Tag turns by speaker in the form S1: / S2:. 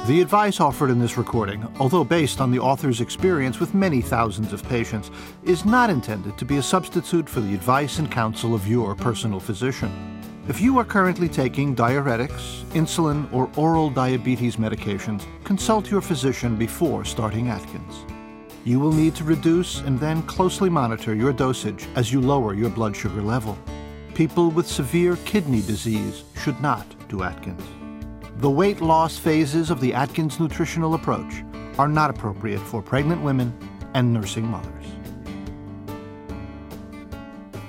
S1: The advice offered in this recording, although based on the author's experience with many thousands of patients, is not intended to be a substitute for the advice and counsel of your personal physician. If you are currently taking diuretics, insulin, or oral diabetes medications, consult your physician before starting Atkins. You will need to reduce and then closely monitor your dosage as you lower your blood sugar level. People with severe kidney disease should not do Atkins. The weight loss phases of the Atkins nutritional approach are not appropriate for pregnant women and nursing mothers.